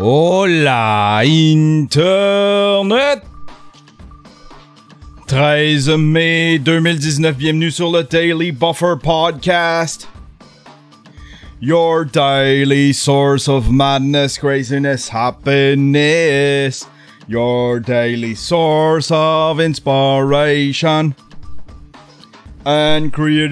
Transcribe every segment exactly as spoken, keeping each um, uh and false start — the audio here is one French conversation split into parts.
Hola Internet! treize mai deux mille dix-neuf, bienvenue sur le Daily Buffer Podcast. Your daily source of madness, craziness, happiness. Your daily source of inspiration and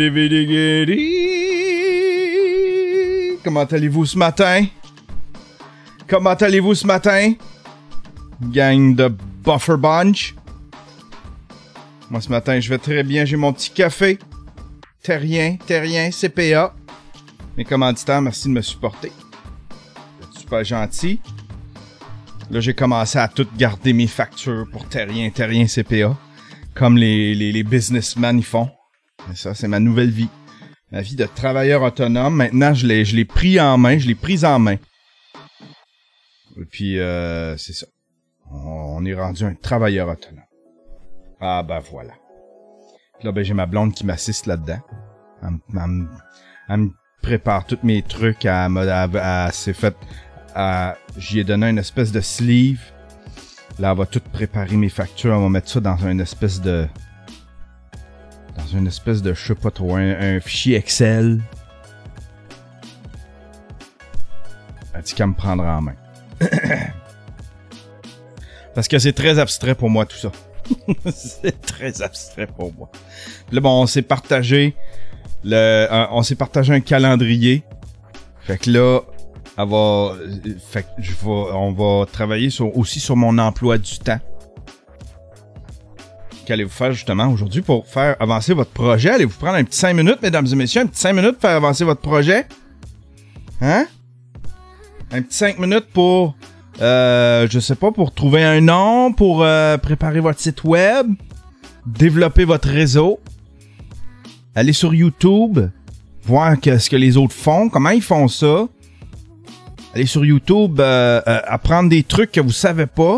creativity. Comment allez-vous ce matin? Comment allez-vous ce matin? Gang de Buffer Bunch. Moi ce matin, je vais très bien. J'ai mon petit café. Terrien, Terrien, C P A. Mes commanditaires, merci de me supporter. C'est super gentil. Là, j'ai commencé à tout garder mes factures pour Terrien, Terrien, C P A. Comme les, les, les businessmen y font. Et ça, c'est ma nouvelle vie. Ma vie de travailleur autonome. Maintenant, je l'ai, je l'ai pris en main. Je l'ai prise en main. Et puis, euh, c'est ça. On est rendu un travailleur autonome. Ah, ben voilà. Là, ben, j'ai ma blonde qui m'assiste là-dedans. Elle, elle, elle me prépare tous mes trucs. Elle, elle, elle, elle s'est fait... Elle, j'y ai donné une espèce de sleeve. Là, elle va tout préparer mes factures. Elle va mettre ça dans une espèce de... Dans une espèce de, je sais pas trop, un, un fichier Excel. Elle dit qu'elle me prendra en main. Parce que c'est très abstrait pour moi tout ça. C'est très abstrait pour moi. Puis là bon, on s'est partagé le, un, on s'est partagé un calendrier. Fait que là, elle va, fait que je vais, on va travailler sur, aussi sur mon emploi du temps. Qu'allez-vous faire justement aujourd'hui pour faire avancer votre projet? Allez-vous prendre un petit cinq minutes, mesdames et messieurs, un petit cinq minutes pour faire avancer votre projet? Hein? Un petit cinq minutes pour, euh, je sais pas, pour trouver un nom, pour euh, préparer votre site web, développer votre réseau, aller sur YouTube, voir que, ce que les autres font, comment ils font ça, aller sur YouTube, euh, euh, apprendre des trucs que vous savez pas.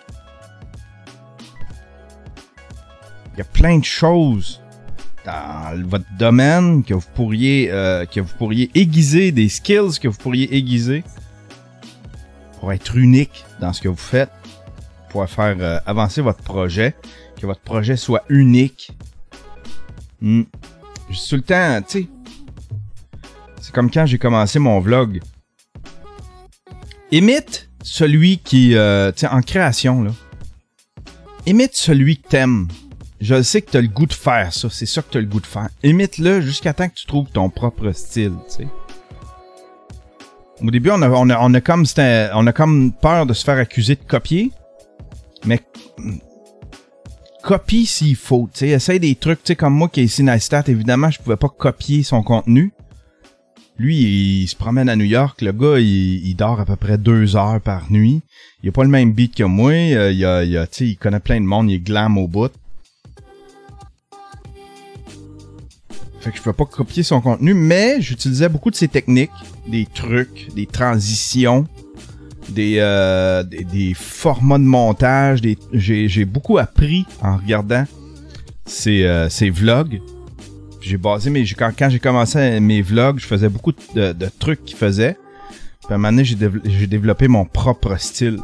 Il y a plein de choses dans votre domaine que vous pourriez, euh, que vous pourriez aiguiser, des skills que vous pourriez aiguiser. Pour être unique dans ce que vous faites, pour faire euh, avancer votre projet, que votre projet soit unique. Mm. Juste tout le temps, tu sais, c'est comme quand j'ai commencé mon vlog. Imite celui qui, euh, tu sais, en création, là. Imite celui que t'aimes. Je sais que t'as le goût de faire ça, c'est ça que t'as le goût de faire. Imite-le jusqu'à temps que tu trouves ton propre style, tu sais. Au début, on a, on a, on a comme, c'était, on a comme peur de se faire accuser de copier. Mais, copie s'il faut, tu sais. Essaye des trucs, tu sais, comme moi, Casey Neistat, évidemment, je pouvais pas copier son contenu. Lui, il, il se promène à New York. Le gars, il, il dort à peu près deux heures par nuit. Il a pas le même beat que moi. Il, il, a, il, a, tu sais, il connaît plein de monde. Il est glam au bout. Fait que je peux pas copier son contenu, mais j'utilisais beaucoup de ses techniques, des trucs, des transitions, des, euh, des, des formats de montage. Des, j'ai, j'ai beaucoup appris en regardant ses, euh, ses vlogs. J'ai basé mes, quand, quand j'ai commencé mes vlogs, je faisais beaucoup de, de trucs qu'il faisait. Puis à un moment donné, j'ai, dév- j'ai développé mon propre style.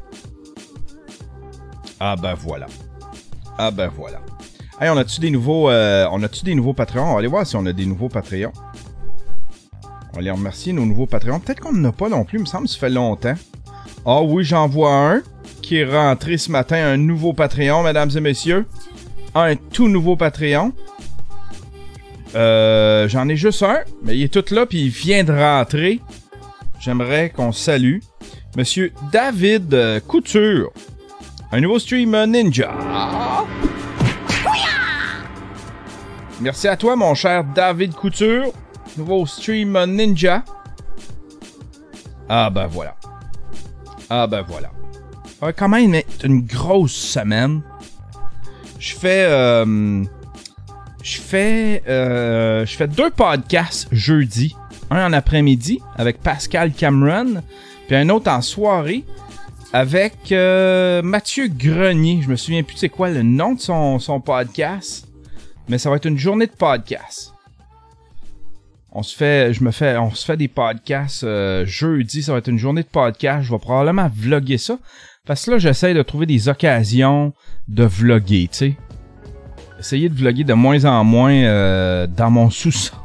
Ah ben voilà. Ah ben voilà. Hey, on a-tu des nouveaux, euh, on a-tu des nouveaux Patreons? On va aller voir si on a des nouveaux Patreons. On va les remercier, nos nouveaux Patreons. Peut-être qu'on n'en a pas non plus, il me semble que ça fait longtemps. Ah oui, j'en vois un qui est rentré ce matin, un nouveau Patreon, mesdames et messieurs. Un tout nouveau Patreon. Euh, j'en ai juste un, mais il est tout là, puis il vient de rentrer. J'aimerais qu'on salue Monsieur David euh, Couture. Un nouveau stream ninja. Merci à toi, mon cher David Couture. Nouveau stream ninja. Ah ben voilà. Ah ben voilà. Ah, quand même, c'est une grosse semaine. Je fais... Euh, je fais... Euh, je fais deux podcasts jeudi. Un en après-midi avec Pascal Cameron. Puis un autre en soirée avec euh, Mathieu Grenier. Je me souviens plus c'est quoi le nom de son, son podcast. Mais ça va être une journée de podcast. On se fait, je me fais, on se fait des podcasts euh, jeudi, ça va être une journée de podcast. Je vais probablement vlogger ça. Parce que là, j'essaie de trouver des occasions de vlogger, tu sais. Essayer de vlogger de moins en moins euh, dans mon sous-sol.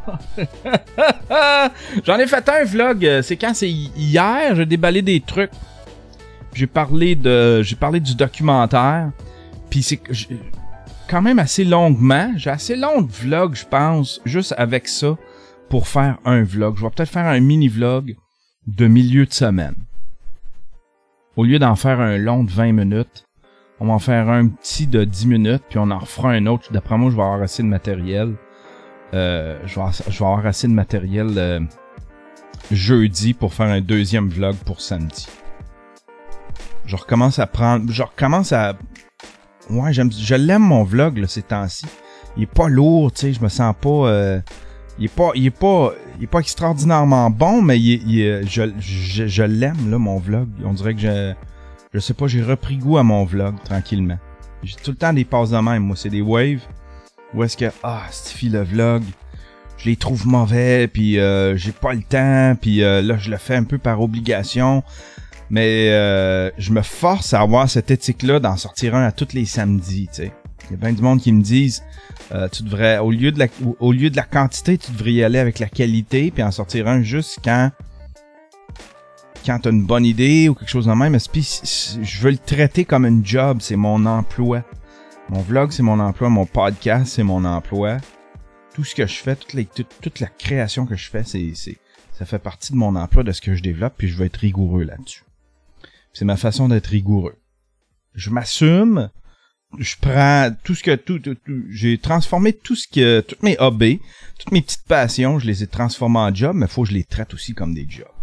J'en ai fait un vlog, c'est quand? C'est hier, j'ai déballé des trucs. J'ai parlé de, j'ai parlé du documentaire. Puis c'est quand même assez longuement. J'ai assez long de vlog, je pense, juste avec ça. Pour faire un vlog. Je vais peut-être faire un mini-vlog de milieu de semaine. Au lieu d'en faire un long de vingt minutes, on va en faire un petit de dix minutes, puis on en refera un autre. D'après moi, je vais avoir assez de matériel. Euh, je, vais avoir, je vais avoir assez de matériel euh, jeudi pour faire un deuxième vlog pour samedi. Je recommence à prendre... Je recommence à... Ouais, j'aime, je l'aime mon vlog, là, ces temps-ci. Il est pas lourd, tu sais, je me sens pas... Euh, Il est pas, il est pas, il est pas extraordinairement bon, mais il est, il est, je, je, je l'aime là mon vlog. On dirait que je, je sais pas, j'ai repris goût à mon vlog tranquillement. J'ai tout le temps des passes de même, moi, c'est des waves. Où est-ce que ah, Stiffy le vlog, je les trouve mauvais, puis euh, j'ai pas le temps, puis euh, là je le fais un peu par obligation. Mais euh, je me force à avoir cette éthique-là d'en sortir un à tous les samedis, tu sais. Il y a bien du monde qui me disent euh, tu devrais, au lieu de la au lieu de la quantité, tu devrais y aller avec la qualité puis en sortir un juste quand quand t'as une bonne idée ou quelque chose de même. Puis je veux le traiter comme une job, c'est mon emploi. Mon vlog, c'est mon emploi, mon podcast, c'est mon emploi. Tout ce que je fais, toute, les, toute, toute la création que je fais, c'est, c'est ça fait partie de mon emploi, de ce que je développe, puis je veux être rigoureux là-dessus. C'est ma façon d'être rigoureux. Je m'assume. Je prends tout ce que tout, tout, tout j'ai transformé tout ce que toutes mes hobbies, toutes mes petites passions, je les ai transformées en jobs, mais faut que je les traite aussi comme des jobs.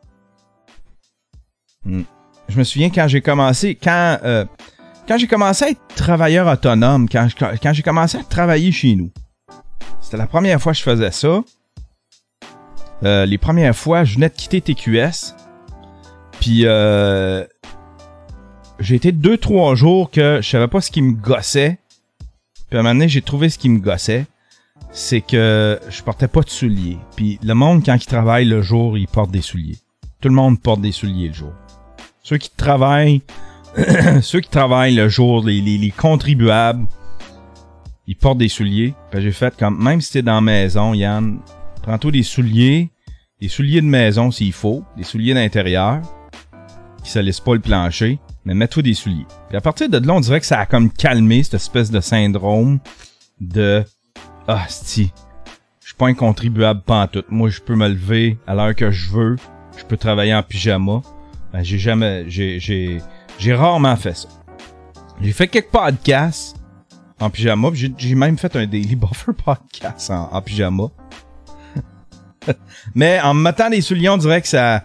Hmm. Je me souviens quand j'ai commencé, quand euh, quand j'ai commencé à être travailleur autonome, quand je, quand j'ai commencé à travailler chez nous. C'était la première fois que je faisais ça. Euh, les premières fois, je venais de quitter T Q S. Puis euh j'ai été deux, trois jours que je savais pas ce qui me gossait. Puis à un moment donné, j'ai trouvé ce qui me gossait. C'est que je portais pas de souliers. Puis le monde, quand il travaille le jour, il porte des souliers. Tout le monde porte des souliers le jour. Ceux qui travaillent, ceux qui travaillent le jour, les, les, les contribuables, ils portent des souliers. Puis j'ai fait comme, même si t'es dans la maison, Yann, prends-toi des souliers, des souliers de maison s'il faut, des souliers d'intérieur, qui salissent pas le plancher. Mais mets-toi des souliers. Puis à partir de là, on dirait que ça a comme calmé cette espèce de syndrome de « Ah, c'ti, je suis pas un contribuable pantoute. Moi, je peux me lever à l'heure que je veux. Je peux travailler en pyjama. » Ben, j'ai jamais... J'ai, j'ai, j'ai rarement fait ça. J'ai fait quelques podcasts en pyjama. J'ai, j'ai même fait un Daily Buffer podcast en, en pyjama. Mais en me mettant des souliers, on dirait que ça...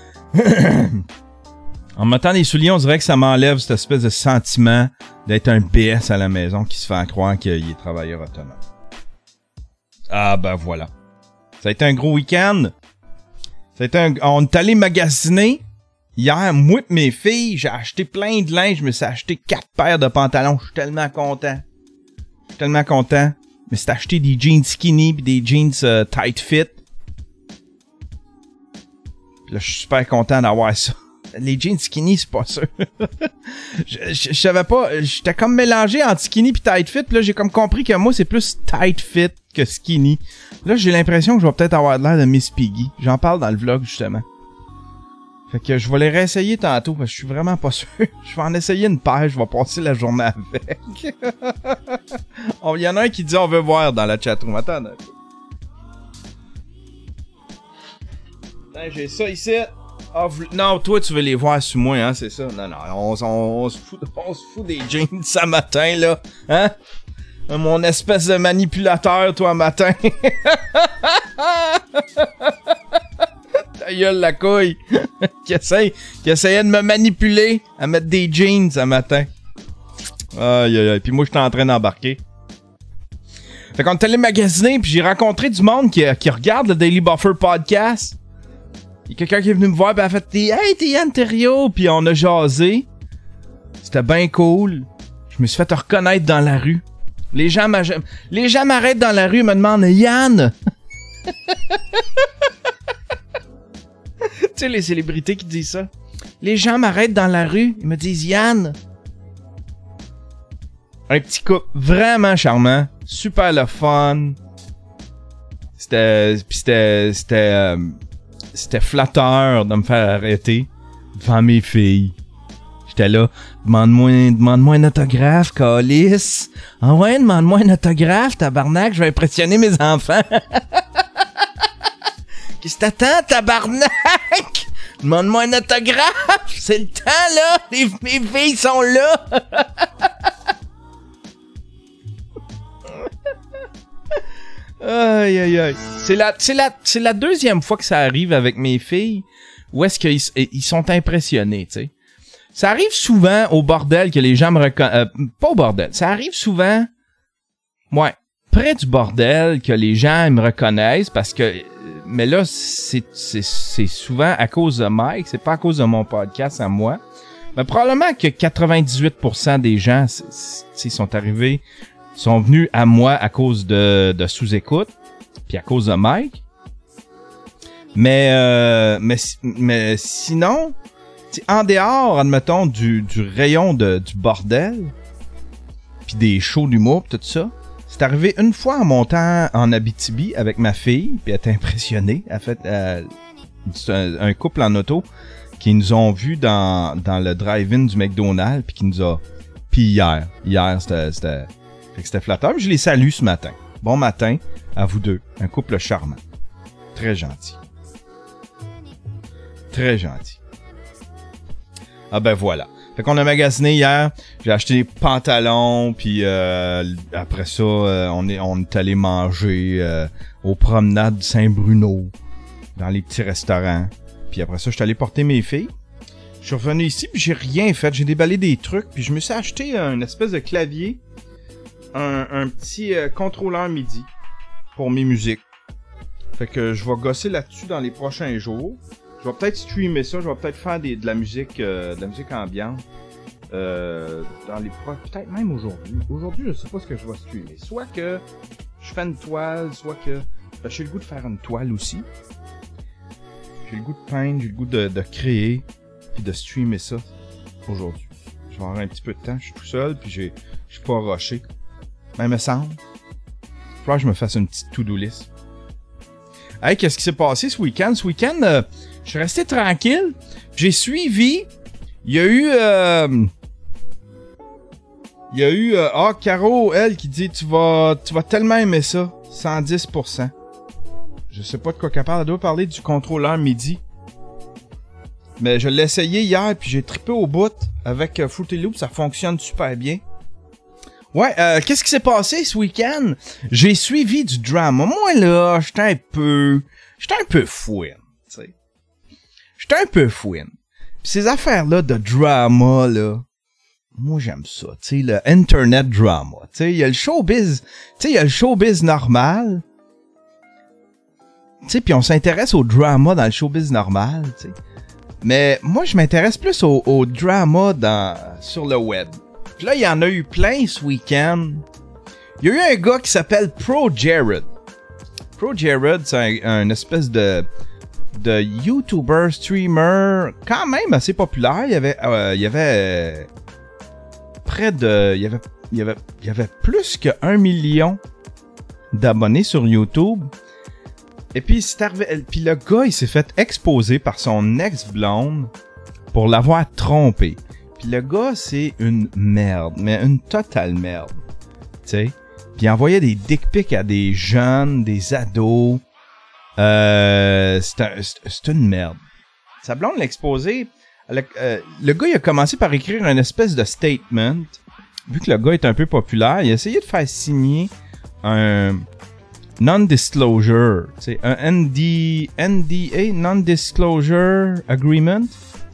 En me mettant des souliers, on dirait que ça m'enlève cette espèce de sentiment d'être un B S à la maison qui se fait croire qu'il est travailleur autonome. Ah ben voilà. Ça a été un gros week-end. Ça a été un... On est allé magasiner. Hier, moi et mes filles, j'ai acheté plein de linge. Je me suis acheté quatre paires de pantalons. Je suis tellement content. Je suis tellement content. Je me suis acheté des jeans skinny pis des jeans euh, tight fit. Puis là, je suis super content d'avoir ça. Les jeans skinny, c'est pas ça. je, je, je savais pas. J'étais comme mélangé entre skinny pis tight fit. Là, j'ai comme compris que moi, c'est plus tight fit que skinny. Là, j'ai l'impression que je vais peut-être avoir l'air de Miss Piggy. J'en parle dans le vlog, justement. Fait que je vais les réessayer tantôt, parce que je suis vraiment pas sûr. Je vais en essayer une paire, je vais passer la journée avec. Il y en a un qui dit on veut voir dans la chatroom. Attends. J'ai ça ici. Ah, vous... Non, toi, tu veux les voir sur moi, hein, c'est ça? Non, non, on, on, on, se fout, on se fout des jeans ça matin, là. Hein? Mon espèce de manipulateur, toi, matin. Ta gueule, la couille. qui, essaye, qui essayait de me manipuler à mettre des jeans ça matin. Aïe, aïe, aïe. Puis moi, j'étais en train d'embarquer. Fait qu'on est allé magasiner, puis j'ai rencontré du monde qui, qui regarde le Daily Buffer podcast. Il y a quelqu'un qui est venu me voir, pis a fait « Hey, t'es Yann Terriot! » Puis on a jasé. C'était bien cool. Je me suis fait reconnaître dans la rue. Les gens, les gens m'arrêtent dans la rue et me demandent « Yann! Tu sais, les célébrités qui disent ça. Les gens m'arrêtent dans la rue, ils me disent « Yann! » Un petit couple vraiment charmant, super le fun. C'était... Pis c'était... C'était... Euh, c'était flatteur de me faire arrêter devant mes filles. J'étais là, demande-moi, demande-moi un autographe, calice. Ah ouais, demande-moi un autographe, tabarnak, je vais impressionner mes enfants. Qu'est-ce que t'attends, tabarnak? Demande-moi un autographe, c'est le temps, là. Les, mes filles sont là. Aïe, aïe, aïe. C'est la, c'est la, c'est la deuxième fois que ça arrive avec mes filles où est-ce qu'ils ils sont impressionnés, tu sais. Ça arrive souvent au bordel que les gens me reconnaissent. Euh, pas au bordel. Ça arrive souvent, ouais, près du bordel que les gens me reconnaissent parce que, mais là, c'est, c'est, c'est souvent à cause de Mike, c'est pas à cause de mon podcast à moi. Mais probablement que quatre-vingt-dix-huit pour cent des gens, c'est, sont arrivés, sont venus à moi à cause de, de sous-écoute, puis à cause de Mike. Mais, euh, mais, mais sinon, en dehors, admettons, du, du rayon de, du bordel, puis des shows d'humour, pis tout ça, c'est arrivé une fois en montant en Abitibi avec ma fille, puis elle était impressionnée. Elle a fait euh, un, un couple en auto qui nous ont vus dans, dans le drive-in du McDonald's, puis qui nous a... Puis hier, hier, c'était... c'était... Fait que c'était flatteur. Je les salue ce matin. Bon matin à vous deux. Un couple charmant. Très gentil. Très gentil. Ah ben voilà. Fait qu'on a magasiné hier. J'ai acheté des pantalons. Puis euh, après ça, euh, on est on est allé manger euh, aux promenades de Saint-Bruno. Dans les petits restaurants. Puis après ça, je suis allé porter mes filles. Je suis revenu ici puis j'ai rien fait. J'ai déballé des trucs. Puis je me suis acheté une espèce de clavier. Un, un petit euh, contrôleur MIDI pour mes musiques. Fait que je vais gosser là-dessus dans les prochains jours. Je vais peut-être streamer ça, je vais peut-être faire des, de la musique euh, de la musique ambiante. Euh, dans les pro... peut-être même aujourd'hui. Aujourd'hui, je sais pas ce que je vais streamer. Soit que je fais une toile, soit que... Ben, j'ai le goût de faire une toile aussi. J'ai le goût de peindre, j'ai le goût de, de créer, puis de streamer ça aujourd'hui. Je vais avoir un petit peu de temps, je suis tout seul, puis j'ai, je suis pas rushé. Mais il me semble. Il faut que je me fasse une petite to-do list. Hey, qu'est-ce qui s'est passé ce week-end? Ce week-end, euh, je suis resté tranquille. J'ai suivi. Il y a eu... Euh, il y a eu... Euh, ah, Caro, elle, qui dit « Tu vas tu vas tellement aimer ça. cent dix pour cent. » Je sais pas de quoi qu'elle parle. Elle doit parler du contrôleur MIDI. Mais je l'ai essayé hier, puis j'ai trippé au bout avec euh, Fruity Loop. Ça fonctionne super bien. Ouais, euh, qu'est-ce qui s'est passé ce week-end? J'ai suivi du drama. Moi, là, j'étais un peu... J'étais un peu fouine, tu sais. J'étais un peu fouine. Pis ces affaires-là de drama, là, moi, j'aime ça, tu sais, le internet drama. Tu sais, il y a le showbiz... Tu sais, il y a le showbiz normal. Tu sais, puis on s'intéresse au drama dans le showbiz normal, tu sais. Mais moi, je m'intéresse plus au, au drama dans, sur le web. Puis là, il y en a eu plein ce week-end. Il y a eu un gars qui s'appelle Pro Jared. Pro Jared, c'est un, un espèce de, de YouTuber, streamer, quand même assez populaire. Il y avait, euh, il y avait euh, près de, il y avait, il y avait, il y avait plus que un million d'abonnés sur YouTube. Et puis, c'est arrivé, puis le gars, il s'est fait exposer par son ex-blonde pour l'avoir trompé. Puis le gars, c'est une merde, mais une totale merde, tu sais. Puis il envoyait des dick pics à des jeunes, des ados. Euh, c'est, un, c'est, c'est une merde. Sa blonde l'a exposé. Le, euh, le gars, il a commencé par écrire une espèce de statement. Vu que le gars est un peu populaire, il a essayé de faire signer un non-disclosure, tu sais, un N D, N D A, non-disclosure agreement.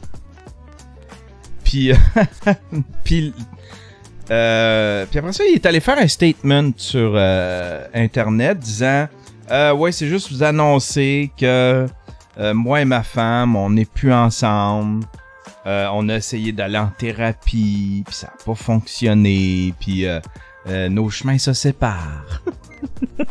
Puis, puis, euh, puis après ça, il est allé faire un statement sur euh, Internet disant euh, « Ouais, c'est juste vous annoncer que euh, moi et ma femme, on n'est plus ensemble. Euh, on a essayé d'aller en thérapie, puis ça n'a pas fonctionné, puis euh, euh, nos chemins se séparent. »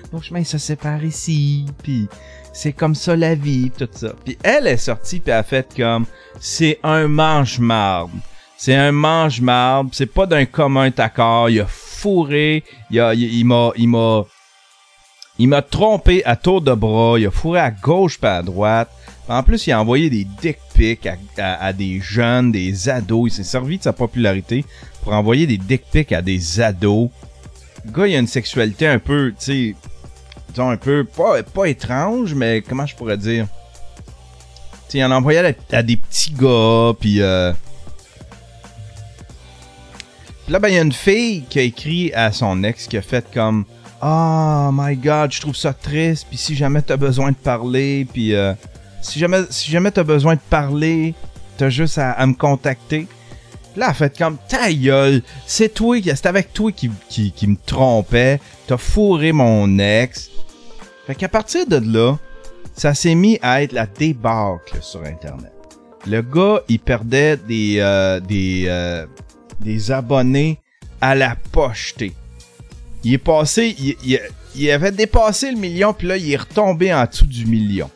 nos chemins se séparent ici, puis c'est comme ça la vie, pis tout ça. Puis elle est sortie, puis elle a fait comme, c'est un mange-marde. C'est un mange-marde, c'est pas d'un commun accord, il a fourré, il a, il, il m'a, il m'a, il m'a trompé à tour de bras, il a fourré à gauche pis à droite. En plus, il a envoyé des dick pics à, à, à des jeunes, des ados. Il s'est servi de sa popularité pour envoyer des dick pics à des ados. Le gars, il a une sexualité un peu, tu sais, disons un peu, pas, pas étrange, mais comment je pourrais dire? Tu sais, il en a envoyé à, à des petits gars, puis euh... Puis là, ben, il y a une fille qui a écrit à son ex qui a fait comme « Oh my God, je trouve ça triste, puis si jamais t'as besoin de parler, puis euh, si jamais, si jamais t'as besoin de parler, t'as juste à, à me contacter. » Puis là, elle a fait comme « Ta gueule, c'est toi, c'est avec toi qui, qui, qui me trompait, t'as fourré mon ex. » Fait qu'à partir de là, ça s'est mis à être la débâcle sur Internet. Le gars, il perdait des... Euh, des euh, des abonnés à la pochetée. Il est passé, il, il, il avait dépassé le million, puis là, il est retombé en dessous du million.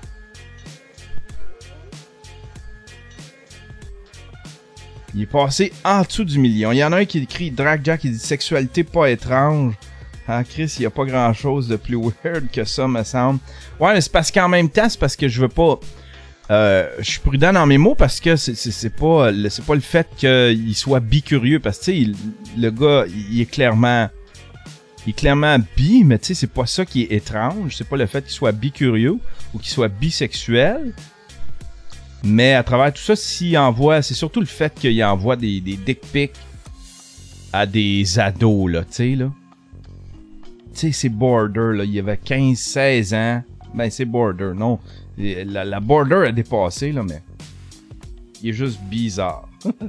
Il est passé en dessous du million. Il y en a un qui écrit Drag Jack, qui dit sexualité pas étrange. Ah, Chris, il y a pas grand chose de plus weird que ça, me semble. Ouais, mais c'est parce qu'en même temps, c'est parce que je veux pas. Euh, je suis prudent dans mes mots parce que c'est, c'est, c'est pas le, c'est pas le fait qu'il soit bicurieux, parce que tu sais, le gars, il est clairement il est clairement bi, mais tu sais, c'est pas ça qui est étrange, c'est pas le fait qu'il soit bicurieux ou qu'il soit bisexuel, mais à travers tout ça, s'il envoie, c'est surtout le fait qu'il envoie des, des dick pics à des ados, là, tu sais, là. Tu sais, c'est border, là, il y avait quinze seize ans, ben c'est border, non. La, la border a dépassé, là, mais il est juste bizarre.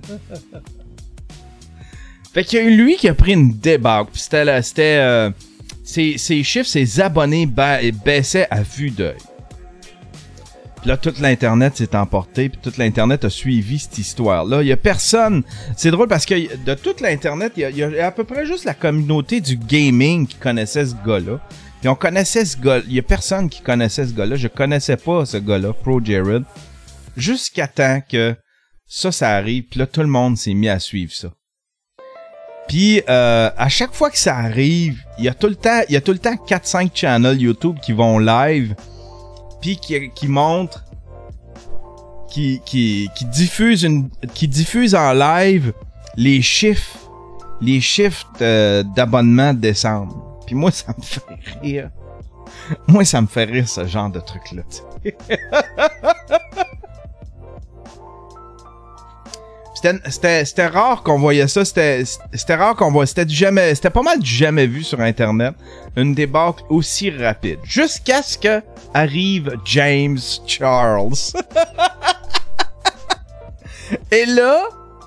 Fait qu'il y a eu lui qui a pris une débâcle. Puis c'était, là, c'était euh, ses, ses chiffres, ses abonnés ba- baissaient à vue d'œil. Puis là, toute l'Internet s'est emporté, puis toute l'Internet a suivi cette histoire-là. Il y a personne... C'est drôle parce que de toute l'Internet, il y, a, il y a à peu près juste la communauté du gaming qui connaissait ce gars-là. Puis on connaissait ce gars, il y a personne qui connaissait ce gars-là. Je connaissais pas ce gars-là, ProJared. Jusqu'à temps que ça, ça arrive. Puis là, tout le monde s'est mis à suivre ça. Puis euh, à chaque fois que ça arrive, il y a tout le temps, il y a tout le temps quatre cinq channels YouTube qui vont live, puis qui, qui montrent, qui, qui, qui diffusent une, qui diffusent en live les chiffres, les chiffres de, d'abonnement de décembre. Puis moi, ça me fait rire. Moi, ça me fait rire, ce genre de truc-là. c'était, c'était, c'était rare qu'on voyait ça. C'était, c'était rare qu'on voyait... C'était du jamais... C'était pas mal du jamais vu sur Internet. Une débâcle aussi rapide. Jusqu'à ce que arrive James Charles. Et là...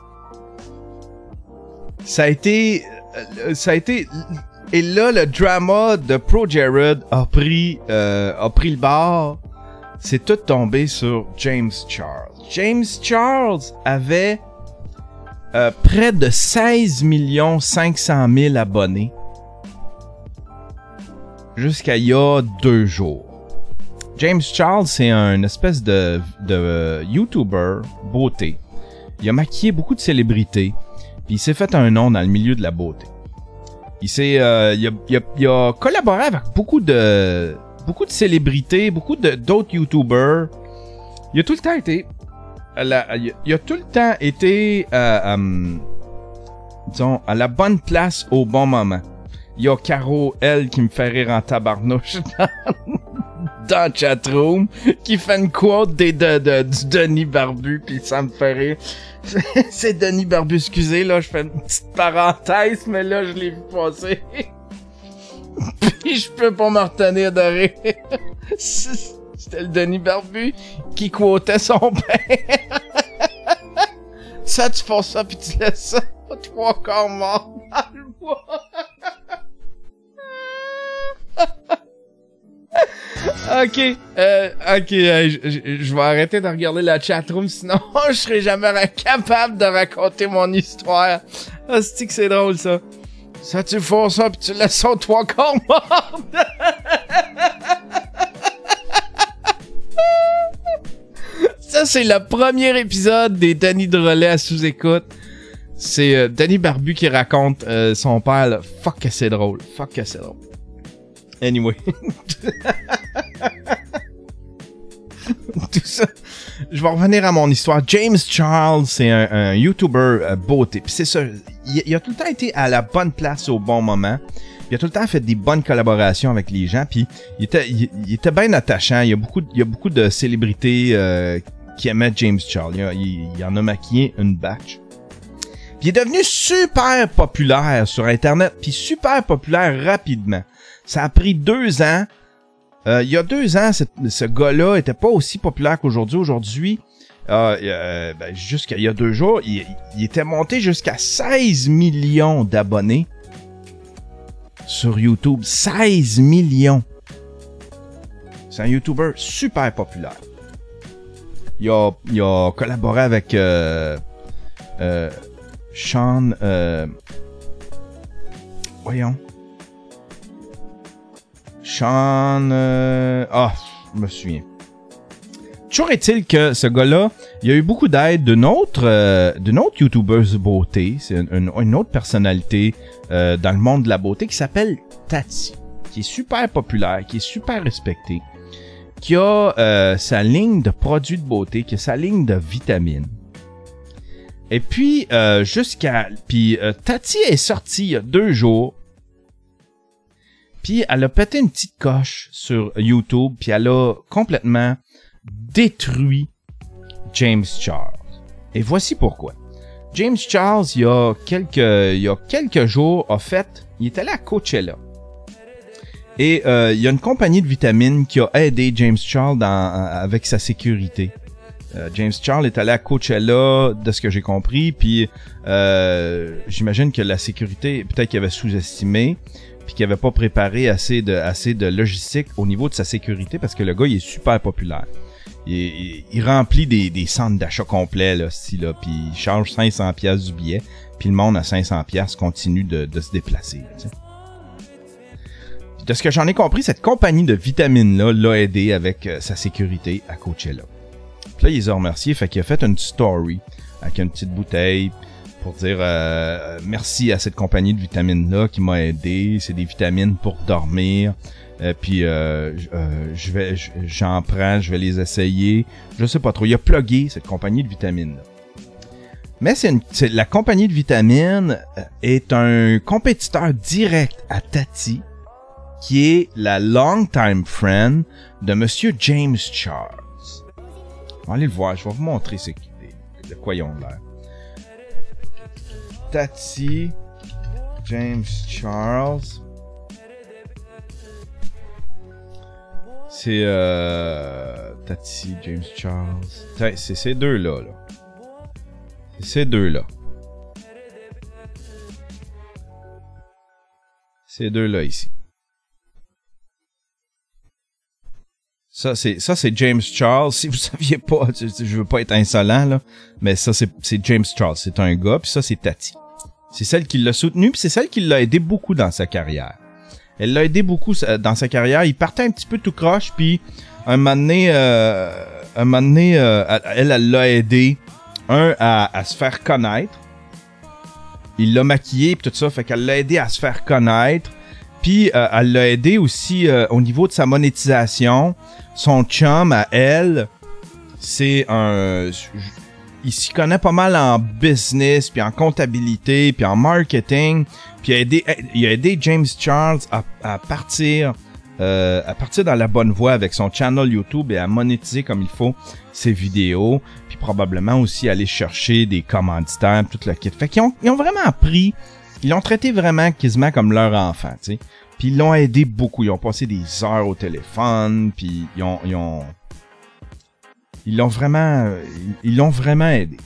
Ça a été... Ça a été... Et là, le drama de ProJared a pris, euh, a pris le bord. C'est tout tombé sur James Charles. James Charles avait euh, près de seize millions cinq cent mille abonnés jusqu'à il y a deux jours. James Charles, c'est un espèce de, de YouTuber beauté. Il a maquillé beaucoup de célébrités. Puis il s'est fait un nom dans le milieu de la beauté. Il s'est, euh, il, a, il, a, il a collaboré avec beaucoup de, beaucoup de célébrités, beaucoup de d'autres YouTubers. Il a tout le temps été, à la, il, a, il a tout le temps été, euh, euh, disons, à la bonne place au bon moment. Il y a Caro, elle, qui me fait rire en tabarnouche dans, dans le chatroom, qui fait une quote des, de, de, du Denis Barbu, pis ça me fait rire. C'est Denis Barbu, excusez, là, je fais une petite parenthèse, mais là, je l'ai vu passer. Puis je peux pas me retenir de rire. C'était le Denis Barbu qui quotait son père. Ça, tu fais ça, puis tu laisses ça trois corps morts dans le bois. Ok, euh, ok, euh, je vais arrêter de regarder la chatroom, sinon je serai jamais capable de raconter mon histoire. Ah, c'est que c'est drôle ça. Ça, tu fais ça, puis tu laisses ça trois corps morts. Ça, c'est le premier épisode des Danny Drolet à sous-écoute. C'est euh, Danny Barbu qui raconte euh, son père, là. Fuck que c'est drôle. Fuck que c'est drôle. Anyway. Tout ça. Je vais revenir à mon histoire. James Charles, c'est un, un YouTuber euh, beauté. Puis c'est ça. Il, il a tout le temps été à la bonne place au bon moment. Il a tout le temps fait des bonnes collaborations avec les gens. Puis il était, il, il était bien attachant. Il y a beaucoup, il y a beaucoup de célébrités euh, qui aimaient James Charles. Il, il, il en a maquillé une batch. Puis il est devenu super populaire sur Internet. Puis super populaire rapidement. Ça a pris deux ans. Euh, il y a deux ans, cette, ce gars-là était pas aussi populaire qu'aujourd'hui. Aujourd'hui, euh, euh, ben, jusqu'à il y a deux jours, il, il était monté jusqu'à seize millions d'abonnés sur YouTube. seize millions. C'est un YouTuber super populaire. Il a, il a collaboré avec euh, euh, Sean... Euh, voyons. Sean... Euh... Ah, je me souviens. Toujours est-il que ce gars-là, il y a eu beaucoup d'aide d'une autre, euh, d'une autre YouTubeuse beauté. C'est une, une, une autre personnalité euh, dans le monde de la beauté qui s'appelle Tati, qui est super populaire, qui est super respectée, qui a euh, sa ligne de produits de beauté, qui a sa ligne de vitamines. Et puis, euh, jusqu'à... Puis, euh, Tati est sortie il y a deux jours. Puis elle a pété une petite coche sur YouTube, puis elle a complètement détruit James Charles. Et voici pourquoi. James Charles, il y a quelques, il y a quelques jours, a fait, il est allé à Coachella. Et euh, il y a une compagnie de vitamines qui a aidé James Charles dans, avec sa sécurité. Euh, James Charles est allé à Coachella, de ce que j'ai compris, puis euh, j'imagine que la sécurité, peut-être qu'il avait sous-estimé, puis qu'il avait pas préparé assez de assez de logistique au niveau de sa sécurité, parce que le gars, il est super populaire. Il, il, il remplit des, des centres d'achat complets, là, si, là, puis il charge cinq cents piastres du billet, puis le monde à cinq cents piastres continue de, de se déplacer. T'sais. De ce que j'en ai compris, cette compagnie de vitamines-là l'a aidé avec euh, sa sécurité à Coachella. Puis là, il les a remerciés, fait qu'il a fait une story avec une petite bouteille pour dire euh, merci à cette compagnie de vitamines-là qui m'a aidé. C'est des vitamines pour dormir. Euh, puis euh, euh, je vais, j'en prends, je vais les essayer. Je sais pas trop. Il a plugué cette compagnie de vitamines-là. Mais c'est une, c'est, la compagnie de vitamines est un compétiteur direct à Tati, qui est la long-time friend de Monsieur James Charles. On va aller le voir, je vais vous montrer c'est, de quoi ils ont l'air. Tati, James Charles. C'est euh, Tati, James Charles. C'est ces deux-là, là. C'est ces deux-là. Ces deux-là ici. Ça, c'est, ça, c'est James Charles. Si vous saviez pas, je, je veux pas être insolent, là, mais ça, c'est, c'est James Charles. C'est un gars, puis ça, c'est Tati. C'est celle qui l'a soutenu, puis c'est celle qui l'a aidé beaucoup dans sa carrière. Elle l'a aidé beaucoup dans sa carrière. Il partait un petit peu tout croche, puis un moment donné, euh, un moment donné, euh, elle, elle l'a aidé, un, à, à se faire connaître. Il l'a maquillé, puis tout ça, fait qu'elle l'a aidé à se faire connaître. Puis euh, elle l'a aidé aussi euh, au niveau de sa monétisation. Son chum à elle, c'est un... Il s'y connaît pas mal en business, puis en comptabilité, puis en marketing. Puis il a aidé, il a aidé James Charles à, à partir euh, à partir dans la bonne voie avec son channel YouTube et à monétiser comme il faut ses vidéos. Puis probablement aussi aller chercher des commanditaires, tout le kit. Fait qu'ils ont, ils ont vraiment appris... Ils l'ont traité vraiment quasiment comme leur enfant, tu sais. Puis ils l'ont aidé beaucoup. Ils ont passé des heures au téléphone, puis ils ont... Ils ont... Ils l'ont vraiment... Ils l'ont vraiment aidé.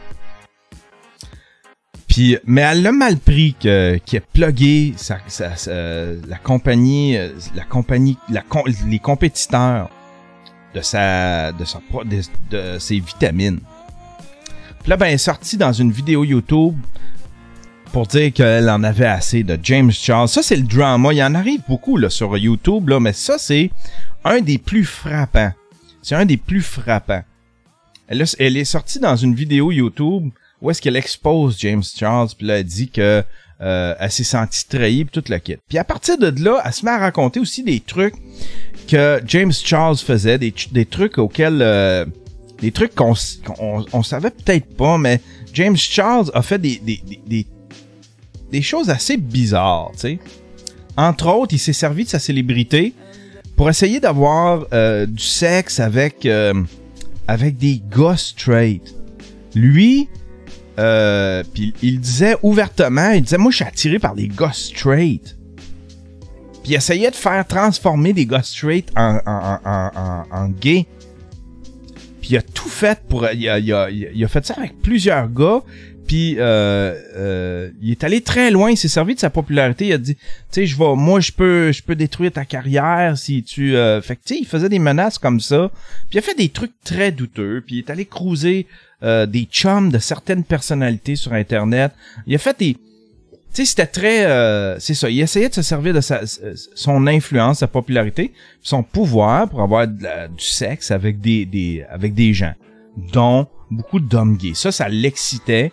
Puis, mais elle l'a mal pris que, qu'il ait plugué sa, sa, sa, la compagnie... La compagnie... La, les compétiteurs de sa... De, sa, de, de ses vitamines. Puis là, ben, elle est sortie dans une vidéo YouTube... pour dire qu'elle en avait assez de James Charles. Ça, c'est le drama. Il y en arrive beaucoup là, sur YouTube, là, mais ça, c'est un des plus frappants. C'est un des plus frappants. Elle, a, elle est sortie dans une vidéo YouTube où est-ce qu'elle expose James Charles, puis là, elle dit que euh, elle s'est sentie trahie, puis tout le kit. Puis à partir de là, elle se met à raconter aussi des trucs que James Charles faisait, des, des trucs auxquels... Euh, des trucs qu'on qu'on on savait peut-être pas, mais James Charles a fait des, des, des, des, des choses assez bizarres, tu sais. Entre autres, il s'est servi de sa célébrité pour essayer d'avoir euh, du sexe avec, euh, avec des gars straight. Lui, euh, puis il disait ouvertement, il disait « Moi, je suis attiré par les gars straight. » Puis il essayait de faire transformer des gars straight en, en, en, en, en gays. Puis il a tout fait pour... Il a, il a, il a fait ça avec plusieurs gars. Puis euh, euh, il est allé très loin. Il s'est servi de sa popularité. Il a dit, tu sais, je vais, moi, je peux, je peux détruire ta carrière si tu... Euh... Fait que tu sais, il faisait des menaces comme ça. Puis il a fait des trucs très douteux. Puis il est allé cruiser euh, des chums de certaines personnalités sur Internet. Il a fait des... Tu sais, c'était très... Euh, c'est ça, il essayait de se servir de sa, son influence, sa popularité, son pouvoir pour avoir de la, du sexe avec des, des, avec des gens, dont beaucoup d'hommes gays. Ça, ça l'excitait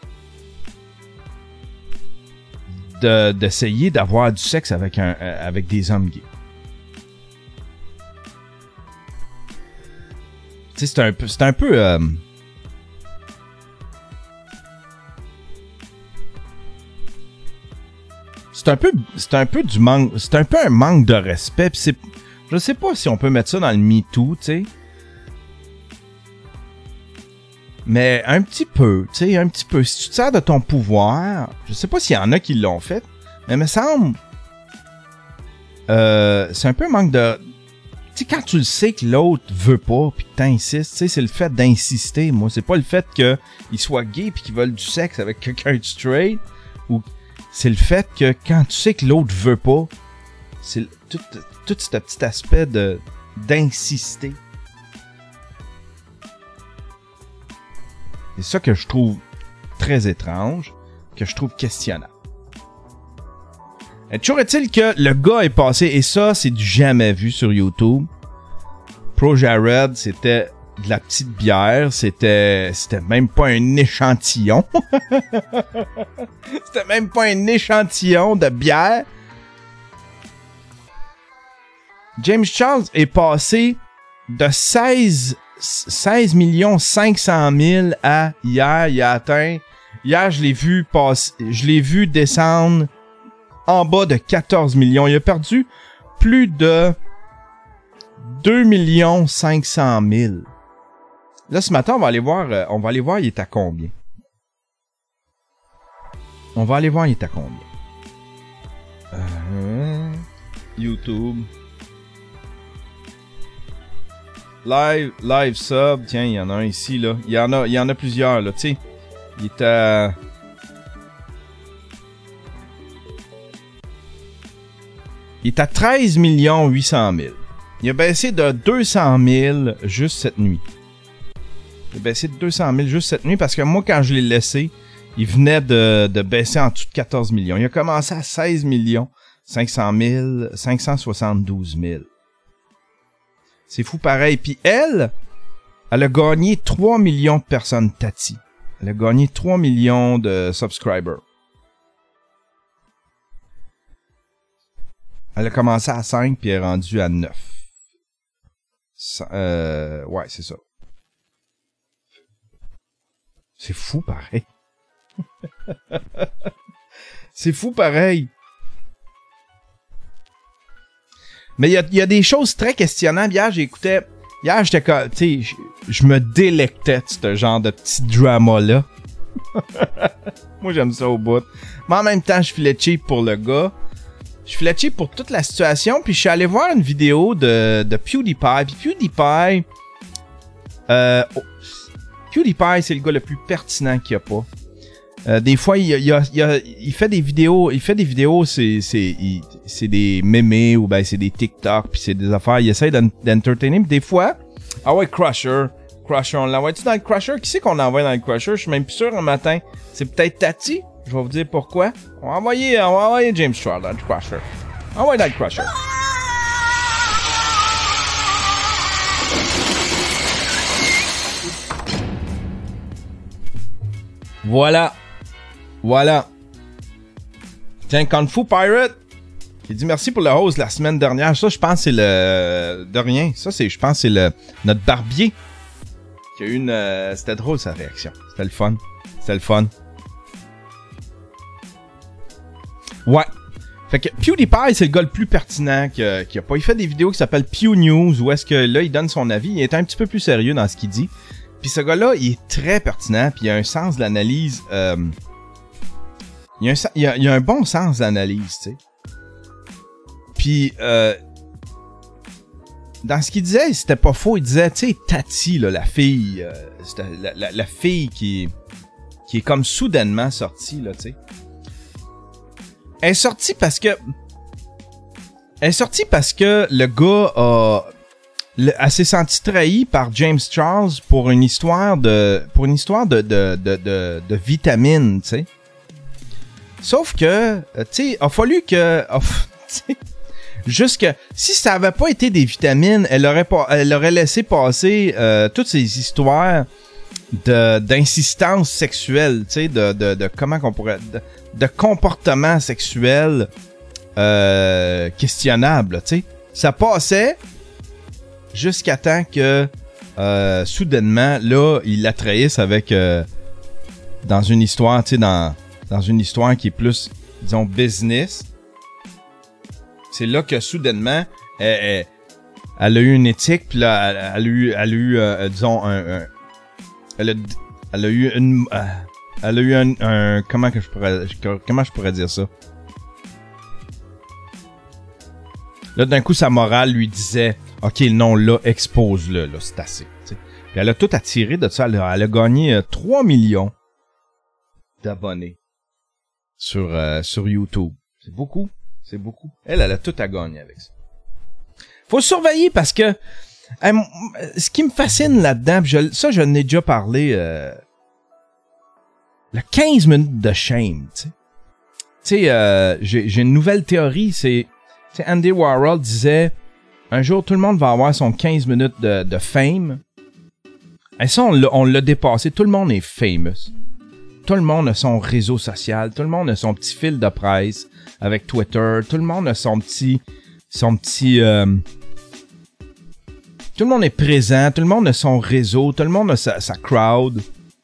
de, d'essayer d'avoir du sexe avec, un, avec des hommes gays. Tu sais, c'est un peu... C'est un peu euh, C'est un peu, c'est un peu du manque, c'est un peu un manque de respect. Pis c'est, je sais pas si on peut mettre ça dans le MeToo, tu sais. Mais un petit peu, tu sais, un petit peu. Si tu te sers de ton pouvoir, je sais pas s'il y en a qui l'ont fait, mais il me semble, euh, c'est un peu un manque de, tu sais, quand tu le sais que l'autre veut pas, pis que t'insistes, tu sais, c'est le fait d'insister. Moi, c'est pas le fait que il soit gay pis qu'il veuille du sexe avec quelqu'un de straight, ou c'est le fait que quand tu sais que l'autre veut pas, c'est tout, tout ce petit aspect de d'insister. C'est ça que je trouve très étrange, que je trouve questionnable. Et toujours est-il que le gars est passé, et ça, c'est du jamais vu sur YouTube. Pro Jared, c'était de la petite bière, c'était c'était même pas un échantillon. C'était même pas un échantillon de bière. James Charles est passé de seize millions cinq cent mille à hier, il a atteint, hier je l'ai vu passer, je l'ai vu descendre en bas de quatorze millions. Il a perdu plus de deux millions cinq cent mille. Là, ce matin, on va aller voir, euh, on va aller voir, il est à combien. On va aller voir, il est à combien. Euh, YouTube. Live, live sub. Tiens, il y en a un ici, là. Il y en a, il y en a plusieurs, là, tu sais. Il est à... Il est à treize millions huit cent mille. Il a baissé de deux cent mille juste cette nuit. Il a baissé de deux cent mille juste cette nuit parce que moi, quand je l'ai laissé, il venait de, de baisser en dessous de quatorze millions. Il a commencé à seize millions cinq cent mille, cinq cent soixante-douze mille. C'est fou pareil. Puis elle, elle a gagné trois millions de personnes Tati. Elle a gagné trois millions de subscribers. Elle a commencé à cinq puis elle est rendue à neuf. Euh, ouais, c'est ça. C'est fou pareil. C'est fou pareil. Mais il y a, y a des choses très questionnantes. Hier, j'écoutais... Hier, j'étais comme... Tu sais, je me délectais de ce genre de petit drama-là. Moi, j'aime ça au bout. Mais en même temps, je filais cheap pour le gars. Je filais cheap pour toute la situation. Puis je suis allé voir une vidéo de, de PewDiePie. Puis PewDiePie... Euh... Oh, PewDiePie, c'est le gars le plus pertinent qu'il y a pas. Euh, des fois, il, il, il, il fait des vidéos, il fait des vidéos, c'est, c'est, c'est des mémés ou ben c'est des TikTok, puis c'est des affaires. Il essaie d'entertainer. Des fois, ah ouais, Crusher, Crusher, on l'envoie-tu dans le Crusher? Qui c'est qu'on l'envoie dans le Crusher? Je suis même plus sûr un matin. C'est peut-être Tati? Je vais vous dire pourquoi. On va envoyer, on va envoyer James Charles dans le Crusher. Envoyez dans le Crusher. Voilà. Voilà. Tiens, Kung Fu Pirate. Il dit merci pour le host la semaine dernière. Ça, je pense, c'est le... De rien. Ça, c'est, je pense, c'est le... Notre barbier. Qui a eu une... Euh... C'était drôle, sa réaction. C'était le fun. C'était le fun. Ouais. Fait que PewDiePie, c'est le gars le plus pertinent qui a, qui a pas. Il fait des vidéos qui s'appellent Pew News, où est-ce que là, il donne son avis. Il est un petit peu plus sérieux dans ce qu'il dit. Puis ce gars-là, il est très pertinent, puis il a un sens de l'analyse... Euh... Il, y a un, il, y a, il y a un bon sens d'analyse, tu sais. Puis, euh... dans ce qu'il disait, c'était pas faux. Il disait, tu sais, Tati, là, la fille... Euh, c'était la, la, la fille qui, qui est comme soudainement sortie, là, tu sais. Elle est sortie parce que... Elle est sortie parce que le gars a... Le, elle s'est sentie trahie par James Charles pour une histoire de pour une histoire de de de de, de vitamines, tu sais. Sauf que, tu sais, a fallu que, t'sais, jusque si ça avait pas été des vitamines, elle aurait pas, elle aurait laissé passer euh, toutes ces histoires de d'insistance sexuelle, tu sais, de, de de comment qu'on pourrait de, de comportement sexuel euh, questionnable, tu sais. Ça passait. Jusqu'à temps que, euh, soudainement, là, il la trahisse avec, euh, dans une histoire, tu sais, dans, dans une histoire qui est plus, disons, business. C'est là que, soudainement, elle, elle, elle a eu une éthique, puis là, elle, elle a eu, elle a eu, euh, disons, un, un elle, a, elle a eu une, euh, elle a eu un, un, comment que je pourrais, comment je pourrais dire ça? Là, d'un coup, sa morale lui disait, OK, non, là, expose-le, là, c'est assez. T'sais. Puis elle a tout attiré de ça. Elle a, elle a gagné euh, trois millions d'abonnés sur, euh, sur YouTube. C'est beaucoup. C'est beaucoup. Elle, elle a tout à gagner avec ça. Faut surveiller parce que elle, ce qui me fascine là-dedans, je, ça, je n'ai déjà parlé, euh, le quinze minutes de shame, tu sais. Tu sais, euh, j'ai, j'ai une nouvelle théorie, c'est, tu sais, Andy Warhol disait, un jour, tout le monde va avoir son quinze minutes de, de fame. Et ça, on l'a, on l'a dépassé. Tout le monde est famous. Tout le monde a son réseau social. Tout le monde a son petit fil de presse avec Twitter. Tout le monde a son petit... Son petit... Euh... Tout le monde est présent. Tout le monde a son réseau. Tout le monde a sa, sa crowd.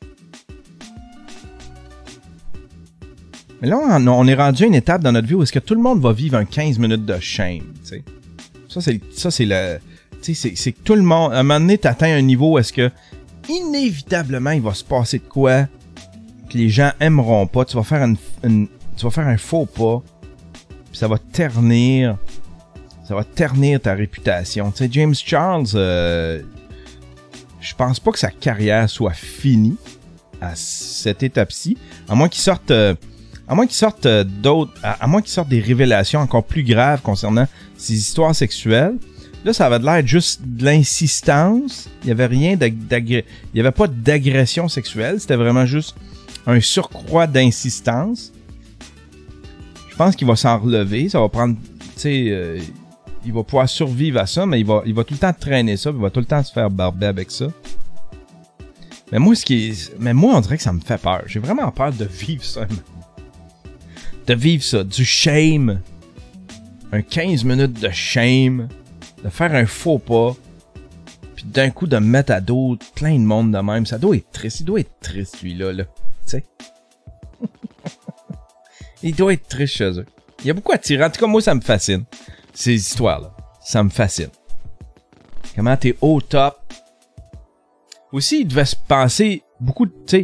Mais là, on, on est rendu à une étape dans notre vie où est-ce que tout le monde va vivre un quinze minutes de shame, tu sais. Ça, c'est, ça, c'est le, tu sais, c'est, c'est que tout le monde, à un moment donné, t'atteins un niveau où est-ce que, inévitablement, il va se passer de quoi que les gens aimeront pas. Tu vas faire une, une tu vas faire un faux pas, puis ça va ternir, ça va ternir ta réputation. Tu sais, James Charles, euh, je pense pas que sa carrière soit finie à cette étape-ci, à moins qu'il sorte, euh, à moins qu'il sorte euh, d'autres, à, à moins qu'il sorte des révélations encore plus graves concernant ces histoires sexuelles. Là, ça avait l'air juste de l'insistance. Il y avait rien d'agré... Il y avait pas d'agression sexuelle. C'était vraiment juste un surcroît d'insistance. Je pense qu'il va s'en relever. Ça va prendre... Tu sais... Euh, il va pouvoir survivre à ça, mais il va, il va tout le temps traîner ça. Il va tout le temps se faire barber avec ça. Mais moi, ce qui est... Mais moi, on dirait que ça me fait peur. J'ai vraiment peur de vivre ça. De vivre ça. Du shame. Un quinze minutes de shame, de faire un faux pas, puis d'un coup de me mettre à dos plein de monde de même. Ça doit être triste. Il doit être triste, lui-là, là. Tu sais? Il doit être triste chez eux. Il y a beaucoup à tirer. En tout cas, moi, ça me fascine. Ces histoires-là. Ça me fascine. Comment t'es au top. Aussi, il devait se penser beaucoup de... Tu sais...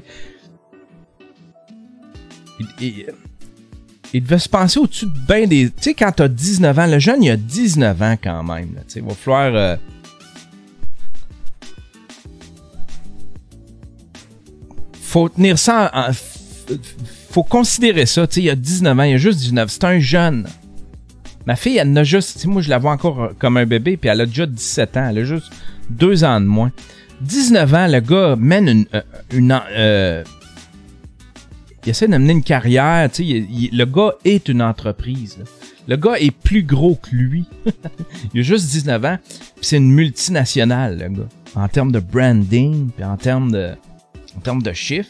Il... il Il devait se penser au-dessus de ben des... Tu sais, quand t'as dix-neuf ans, le jeune, il a dix-neuf ans quand même. Tu sais, il va falloir... Euh... Faut tenir ça en... Faut considérer ça. Tu sais, il a dix-neuf ans, il a juste dix-neuf. C'est un jeune. Ma fille, elle n'a juste... Tu sais, moi, je la vois encore comme un bébé, puis elle a déjà dix-sept ans. Elle a juste deux ans de moins. dix-neuf ans, le gut mène une... une, une euh... il essaie d'amener une carrière, tu sais, il, il, le gars est une entreprise, là. Le gars est plus gros que lui. Il a juste dix-neuf ans, puis c'est une multinationale, le gars. En termes de branding, puis en termes de, en termes de chiffres.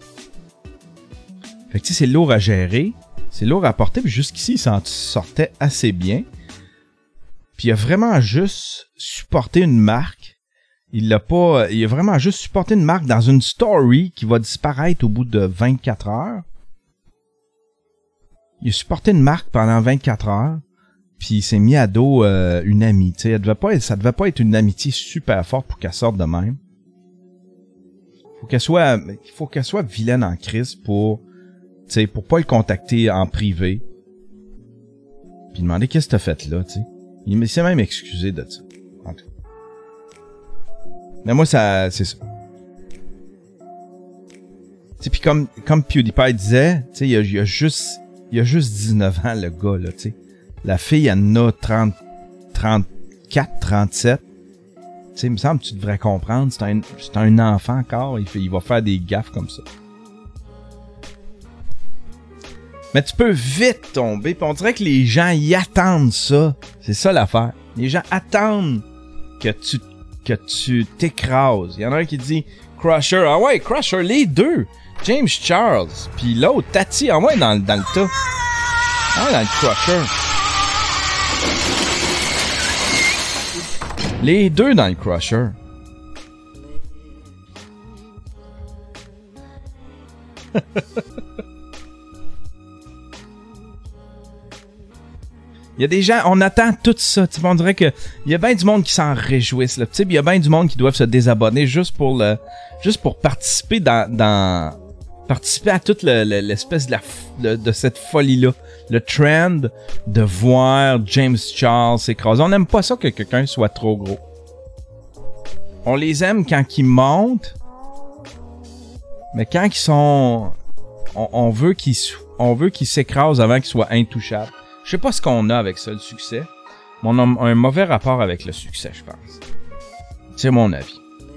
Fait que tu sais, c'est lourd à gérer, c'est lourd à porter, puis jusqu'ici, il s'en sortait assez bien. Puis il a vraiment juste supporté une marque. Il l'a pas, il a vraiment juste supporté une marque dans une story qui va disparaître au bout de vingt-quatre heures. Il a supporté une marque pendant vingt-quatre heures, puis il s'est mis à dos euh, une amie. Tu sais, elle devait pas, ça devait pas être une amitié super forte pour qu'elle sorte de même. Faut qu'elle soit, il faut qu'elle soit vilaine en crise pour, tu sais, pour pas le contacter en privé. Puis demander qu'est-ce que t'as fait là, tu sais. Il s'est même excusé de ça. En tout cas. Mais moi, ça, c'est ça. Tu sais, puis comme, comme PewDiePie disait, tu sais, il y a, il y a juste, il a juste dix-neuf ans, le gars, là, tu sais. La fille, elle en a trente, trente-quatre, trente-sept. Tu sais, il me semble que tu devrais comprendre. C'est un, c'est un enfant encore. Il, fait, il va faire des gaffes comme ça. Mais tu peux vite tomber. Puis on dirait que les gens y attendent ça. C'est ça l'affaire. Les gens attendent que tu, que tu t'écrases. Il y en a un qui dit Crusher. Ah ouais, Crusher, les deux. James Charles, puis l'autre, Tati, en ouais, dans, dans le tas. Ah ouais, dans le Crusher. Les deux dans le Crusher. Il y a des gens, on attend tout ça. Tu sais, on dirait que il y a bien du monde qui s'en réjouissent. Là. Tu sais, il y a bien du monde qui doivent se désabonner juste pour le, juste pour participer dans, dans participer à toute le, le, l'espèce de, la, de, de cette folie-là. Le trend de voir James Charles s'écraser. On n'aime pas ça que quelqu'un soit trop gros. On les aime quand ils montent, mais quand ils sont... On, on veut qu'ils on veut qu'ils s'écrasent avant qu'ils soient intouchables. Je sais pas ce qu'on a avec ça, le succès. Mais on a un mauvais rapport avec le succès, je pense. C'est mon avis.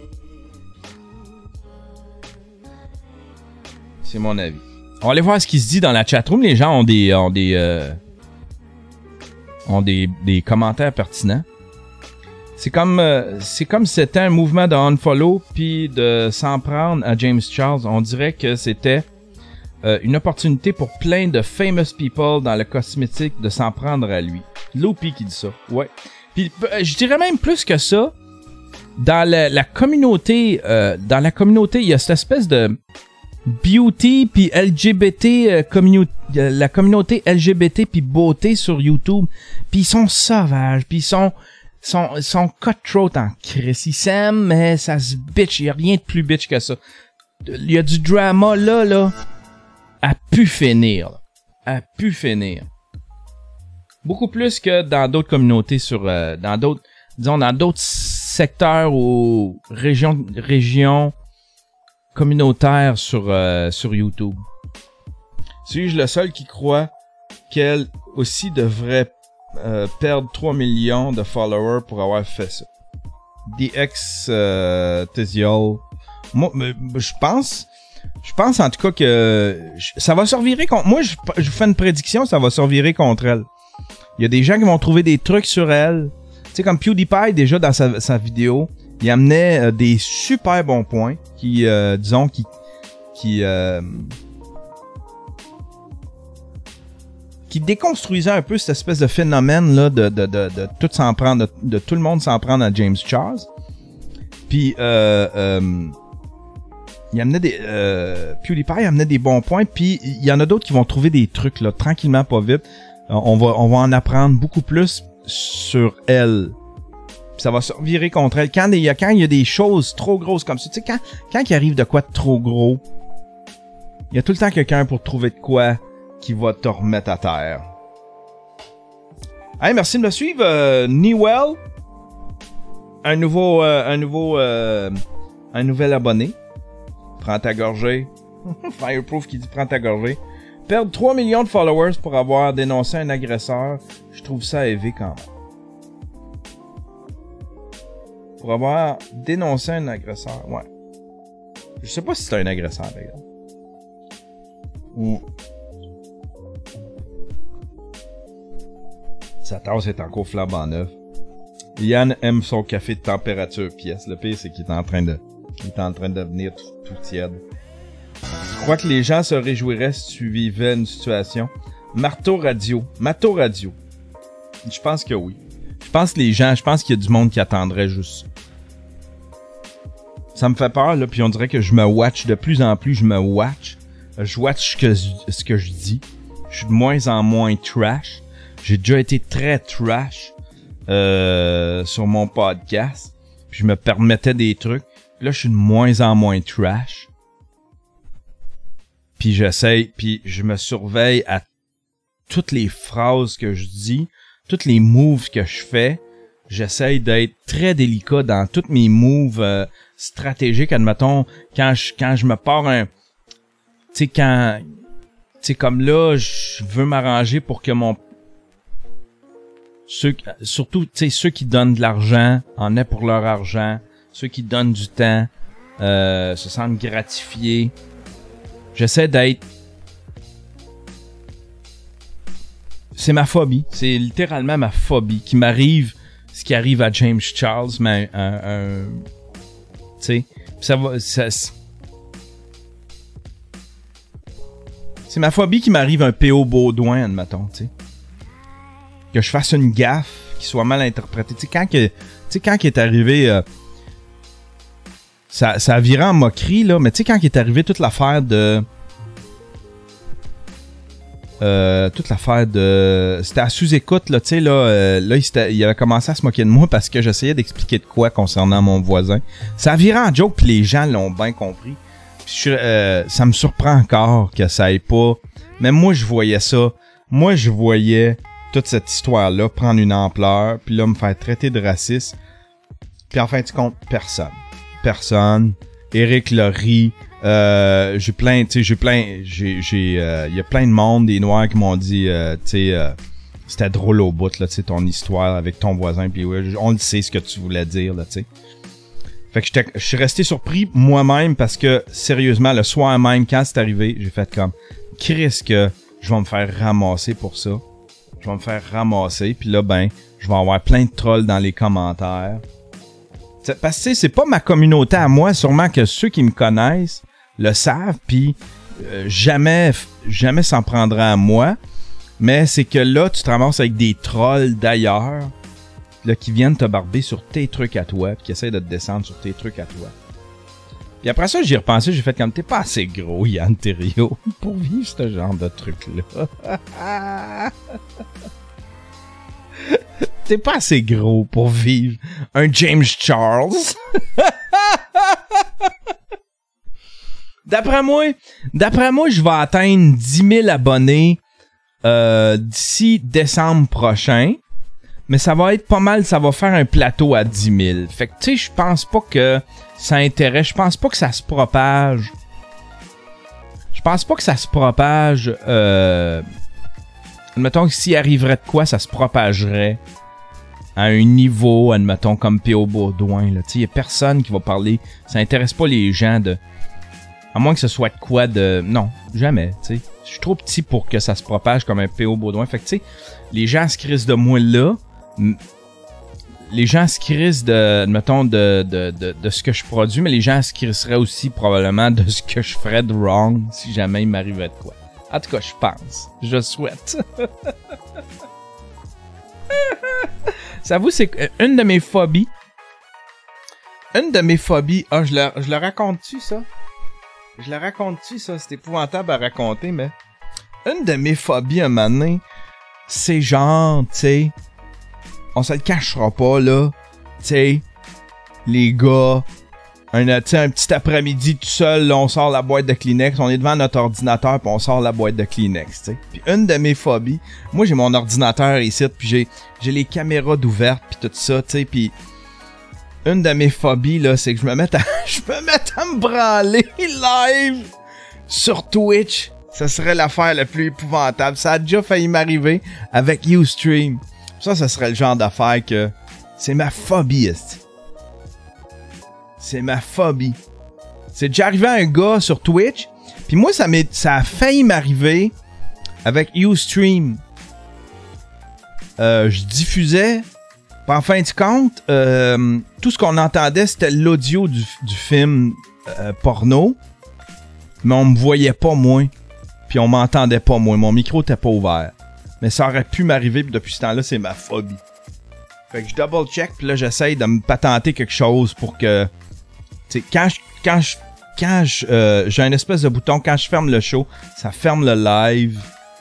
C'est mon avis. On va aller voir ce qui se dit dans la chatroom. Les gens ont des ont des euh, ont des, des commentaires pertinents. C'est comme euh, c'est comme si c'était un mouvement de unfollow puis de s'en prendre à James Charles. On dirait que c'était euh, une opportunité pour plein de famous people dans le cosmétique de s'en prendre à lui. Loopy qui dit ça. Ouais. Puis euh, je dirais même plus que ça. Dans la, la communauté, euh, dans la communauté, il y a cette espèce de beauty puis L G B T euh, communauté, euh, la communauté L G B T puis beauté sur YouTube. Puis ils sont sauvages, puis ils sont sont sont cutthroat en crise. Ils s'aiment, mais ça se bitch. Il y a rien de plus bitch que ça. Il y a du drama là, là, à pu finir, là. À pu finir. Beaucoup plus que dans d'autres communautés sur, euh, dans d'autres, disons dans d'autres secteurs ou régions, régions communautaires sur euh, sur YouTube. Suis-je le seul qui croit qu'elle aussi devrait euh, perdre trois millions de followers pour avoir fait ça? D X euh, Teziol. Moi, je pense, je pense en tout cas que ça va se revirer contre. Moi, je, je vous fais une prédiction, ça va se revirer contre elle. Il y a des gens qui vont trouver des trucs sur elle. Tu sais, comme PewDiePie, déjà dans sa, sa vidéo, il amenait euh, des super bons points qui, euh, disons, qui, qui, euh, qui déconstruisaient un peu cette espèce de phénomène là de, de, de, de tout s'en prendre, de, de tout le monde s'en prendre à James Charles. Puis, euh, euh, il amenait des, euh, PewDiePie amenait des bons points. Puis, il y en a d'autres qui vont trouver des trucs là, tranquillement, pas vite. On va, on va en apprendre beaucoup plus sur elle. Puis ça va se virer contre elle. Quand il y a, quand il y a des choses trop grosses comme ça, tu sais, quand, quand il arrive de quoi de trop gros, il y a tout le temps quelqu'un pour trouver de quoi qui va te remettre à terre. Hey, merci de me suivre, euh, Newell. Un nouveau, euh, un nouveau, euh, un nouvel abonné. Prends ta gorgée. Fireproof qui dit prends ta gorgée. Perdre trois millions de followers pour avoir dénoncé un agresseur, je trouve ça élevé quand même. Pour avoir dénoncé un agresseur, ouais. Je sais pas si c'est un agresseur, d'ailleurs. Ou... Sa tasse est encore flambant neuve. Yann aime son café de température pièce. Le pire, c'est qu'il est en train de... Il est en train de devenir tout, tout tiède. Je crois que les gens se réjouiraient si tu vivais une situation. Marteau radio. Marteau radio. Je pense que oui. Je pense que les gens, je pense qu'il y a du monde qui attendrait juste ça. Ça me fait peur, là, puis on dirait que je me watch. De plus en plus, je me watch. Je watch ce que, ce que je dis. Je suis de moins en moins trash. J'ai déjà été très trash euh, sur mon podcast. Puis je me permettais des trucs. Puis là, je suis de moins en moins trash. Puis j'essaye, puis je me surveille à toutes les phrases que je dis, toutes les moves que je fais. J'essaye d'être très délicat dans tous mes moves euh, stratégiques. Admettons, quand je quand je me pars un... Tu sais, quand... Tu sais, comme là, je veux m'arranger pour que mon... Ceux, surtout, tu sais, ceux qui donnent de l'argent en aient pour leur argent. Ceux qui donnent du temps euh, se sentent gratifiés. J'essaie d'être... C'est ma phobie. C'est littéralement ma phobie qui m'arrive... Ce qui arrive à James Charles, mais un... un, un tu sais, ça va... Ça, c'est ma phobie qui m'arrive un P O Baudouin, admettons, tu sais. Que je fasse une gaffe qui soit mal interprétée. Tu sais, quand que, tu sais, quand il est arrivé... Euh, ça, ça a viré en moquerie, là, mais tu sais, quand il est arrivé toute l'affaire de... Euh, toute l'affaire de... C'était à sous-écoute, là, tu sais, là, euh, là il, il avait commencé à se moquer de moi parce que j'essayais d'expliquer de quoi concernant mon voisin. Ça a viré en joke, puis les gens l'ont bien compris. Puis je, euh, ça me surprend encore que ça ait pas... Mais moi, je voyais ça. Moi, je voyais toute cette histoire-là prendre une ampleur, puis là, me faire traiter de raciste. Puis en fin de compte, personne. Personne. Éric Laurie... Euh, j'ai plein, tu sais, j'ai plein, j'ai, j'ai, euh, y a plein de monde, des Noirs qui m'ont dit, euh, tu sais, euh, c'était drôle au bout, là, tu sais, ton histoire avec ton voisin, puis ouais, on le sait ce que tu voulais dire, là, tu sais. Fait que j'étais, je suis resté surpris moi-même parce que, sérieusement, le soir même, quand c'est arrivé, j'ai fait comme, Chris, que je vais me faire ramasser pour ça. Je vais me faire ramasser, puis là, ben, je vais avoir plein de trolls dans les commentaires. T'sais, parce que, tu sais, c'est pas ma communauté à moi, sûrement que ceux qui me connaissent le savent, puis euh, jamais jamais s'en prendra à moi, mais c'est que là, tu te ramasses avec des trolls d'ailleurs, là, qui viennent te barber sur tes trucs à toi, puis qui essaient de te descendre sur tes trucs à toi. Puis après ça, j'y ai repensé, j'ai fait comme, t'es pas assez gros, Yann Terriot, pour vivre ce genre de truc-là. T'es pas assez gros pour vivre un James Charles. D'après moi, d'après moi, je vais atteindre dix mille abonnés euh, d'ici décembre prochain. Mais ça va être pas mal, ça va faire un plateau à dix mille. Fait que, tu sais, je pense pas que ça intéresse, je pense pas que ça se propage. Je pense pas que ça se propage... Euh, admettons que s'il arriverait de quoi, ça se propagerait à un niveau, admettons, comme P O Baudouin. Tu sais, il y a personne qui va parler. Ça intéresse pas les gens de... À moins que ce soit de quoi de... Non, jamais, tu sais. Je suis trop petit pour que ça se propage comme un P O Baudouin. Fait que, tu sais, les gens se crissent de moi là. Les gens se crissent de, admettons, de, de, de, de ce que je produis, mais les gens se crisseraient aussi probablement de ce que je ferais de wrong si jamais il m'arrivait de quoi. En tout cas, je pense. Je souhaite. Ça vous, c'est une de mes phobies. Une de mes phobies... Ah, je le, je le raconte-tu, ça? Je le raconte-tu, ça? C'est épouvantable à raconter, mais... Une de mes phobies, un moment donné, c'est genre, tu sais... On se le cachera pas, là. Tu sais, les gars... Un, un petit après-midi tout seul, là, on sort la boîte de Kleenex, on est devant notre ordinateur, puis on sort la boîte de Kleenex, tu sais. Puis une de mes phobies... Moi, j'ai mon ordinateur ici, puis j'ai, j'ai les caméras d'ouvertes, puis tout ça, tu sais, puis... Une de mes phobies, là, c'est que je me mette à... je me mette à me branler live sur Twitch. Ça serait l'affaire la plus épouvantable. Ça a déjà failli m'arriver avec Ustream. Ça, ça serait le genre d'affaire que... C'est ma phobie, est-ce. C'est ma phobie. C'est déjà arrivé à un gars sur Twitch. Puis moi, ça, m'est, ça a failli m'arriver avec Ustream. Euh, je diffusais, puis en fin de compte, euh, tout ce qu'on entendait, c'était l'audio du, du film euh, porno, mais on me voyait pas, moi, puis on m'entendait pas, moi. Mon micro était pas ouvert. Mais ça aurait pu m'arriver, puis depuis ce temps-là, c'est ma phobie. Fait que je double-check, puis là, j'essaye de me patenter quelque chose pour que... Tu sais, quand je... Quand je Quand je, euh, j'ai un espèce de bouton, quand je ferme le show, ça ferme le live.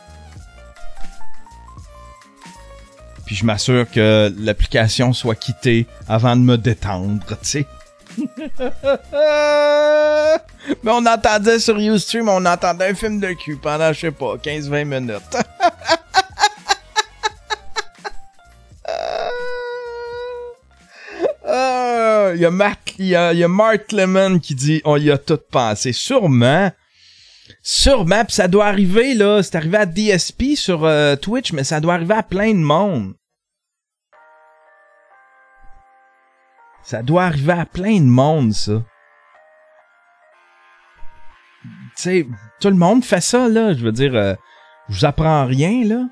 Puis je m'assure que l'application soit quittée avant de me détendre, tu sais. Mais on entendait sur Ustream, on entendait un film de cul pendant, je sais pas, quinze vingt minutes. Il y a Matt, il y a, y a Mark Lemon qui dit on y a tout pensé. Sûrement. Sûrement. Puis ça doit arriver, là. C'est arrivé à D S P sur euh, Twitch, mais ça doit arriver à plein de monde. Ça doit arriver à plein de monde, ça. Tu sais, tout le monde fait ça, là. Je veux dire, euh, je vous apprends rien, là.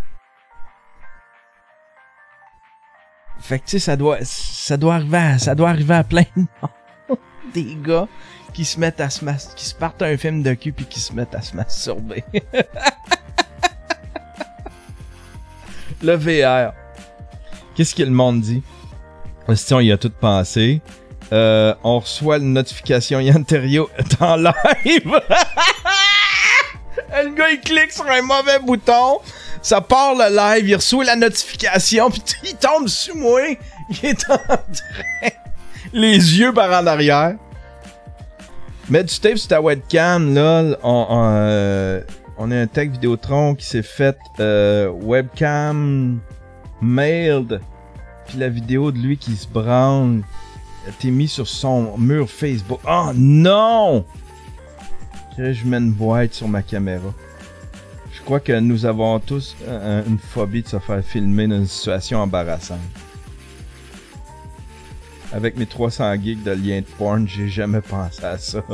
Fait que tu sais, ça doit, ça doit arriver à, ça doit arriver à plein de monde. Des gars qui se mettent à se mas- qui se partent un film de cul puis qui se mettent à se masturber. Le V R. Qu'est-ce que le monde dit? Question, il a tout pensé. Euh, on reçoit une notification Yann Terriot en live. Le gars, il clique sur un mauvais bouton. Ça part le live, il reçoit la notification, puis il tombe sur moi. Il est en train... Les yeux par en arrière. Mets du tape sur ta webcam, là. On, on, euh, on a un tech Vidéotron qui s'est fait euh, webcam mailed. Puis la vidéo de lui qui se branle a été mise sur son mur Facebook. Oh non! Je mets une boîte sur ma caméra. Je crois que nous avons tous euh, une phobie de se faire filmer dans une situation embarrassante. Avec mes trois cents gigs de liens de porn, j'ai jamais pensé à ça.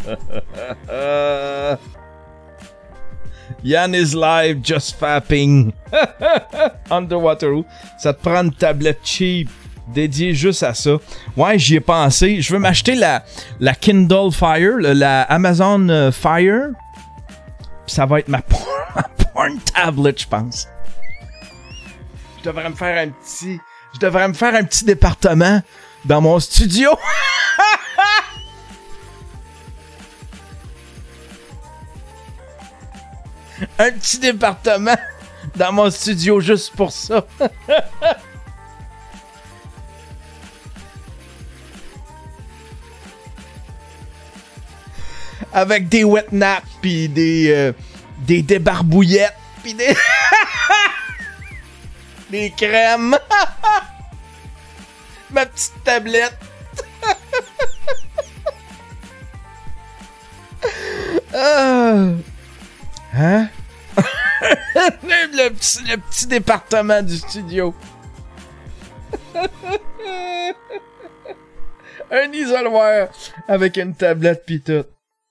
Yann is live, just fapping. Underwater. Ça te prend une tablette cheap dédiée juste à ça. Ouais, j'y ai pensé. Je veux m'acheter la, la Kindle Fire, la, la Amazon Fire. Puis ça va être ma porn, ma porn tablet, je pense. Je devrais me faire un petit... Je devrais me faire un petit département dans mon studio. Un petit département dans mon studio juste pour ça. Avec des wet naps pis des euh, des débarbouillettes pis des des crèmes. Ma petite tablette. Ah. Hein? le, le, petit, le petit département du studio. Un isoloir avec une tablette pis tout.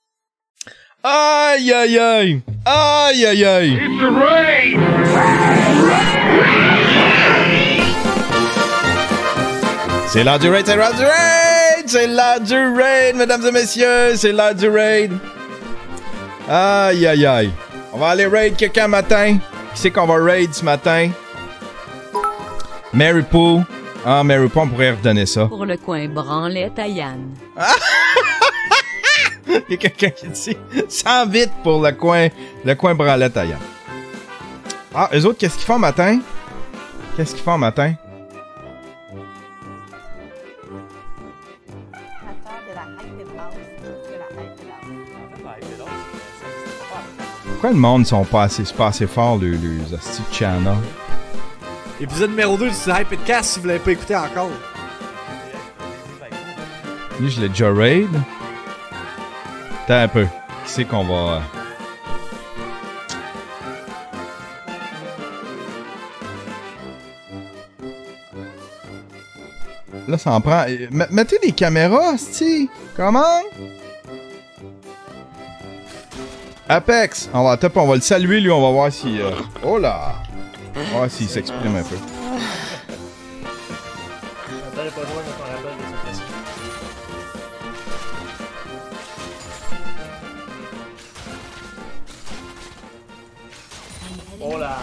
Aïe aïe aïe! Aïe aïe aïe! It's the rain! C'est l'heure du raid, c'est l'heure du raid! C'est l'heure du raid, mesdames et messieurs! C'est l'heure du raid! Aïe aïe aïe! On va aller raid quelqu'un matin. Qui c'est qu'on va raid ce matin? Mary Poo. Ah, Mary Poo, on pourrait redonner ça. Pour le coin branlette à Yann. Il y a quelqu'un qui dit sans vite pour le coin, le coin branlette à Yann. Ah, eux autres, qu'est-ce qu'ils font matin? Qu'est-ce qu'ils font matin? Pourquoi le monde sont pas assez, pas assez forts, les, les hosties de channel? Épisode numéro deux du Hypedcast si vous l'avez pas écouté encore. Lui, je l'ai déjà raid. Attends un peu. Qui c'est qu'on va... Là, ça en prend... Mettez des caméras, hostie! Comment? Apex! On va, top, on va le saluer, lui, on va voir si... Euh... Oh là! On va voir s'il s'exprime un peu. J'entendais pas loin de ton rappel de cette question. Oh là!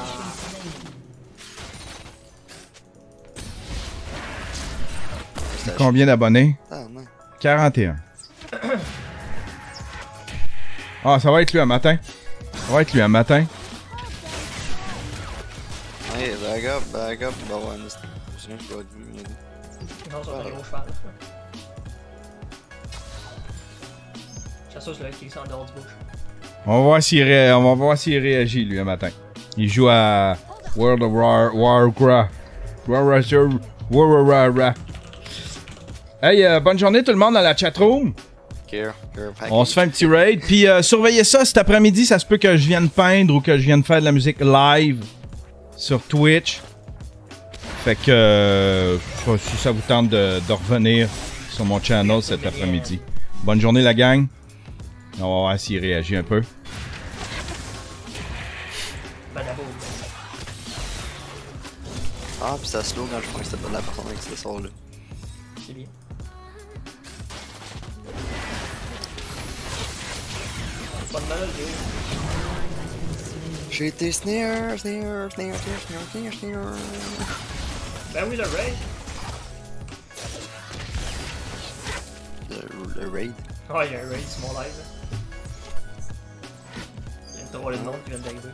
Combien d'abonnés? Ah, non. quarante et un. Ah, ça va être lui un matin. Ça va être lui un matin. Hey, back up, back up. Bah ouais, mais c'est bien que je dois être vu. Non, ça va être un gros cheval. Chasseur, c'est le qui est en dehors du bush. On va voir s'il ré... on va voir s'il réagit lui un matin. Il joue à World of War... Warcraft. Warcraft. Warcraft. Hey, euh, bonne journée tout le monde dans la chatroom. Care, care package. On se fait un petit raid. Puis euh, surveillez ça cet après-midi. Ça se peut que je vienne peindre ou que je vienne faire de la musique live sur Twitch. Fait que euh, si ça vous tente de, de revenir sur mon channel cet après-midi. Bonne journée la gang. On va voir s'il réagit un peu. Ah, pis ça slow quand je pense que c'était pas de la personne avec ce sort là. C'est bien. Pas de malade, Léo. J'ai été snare, snare, snare, snare, snare, snare. Ben oui, le raid. Le, le raid. Ah, il y a un raid sur mon live. Là. Il y a une drôle de monde qui vient d'arriver.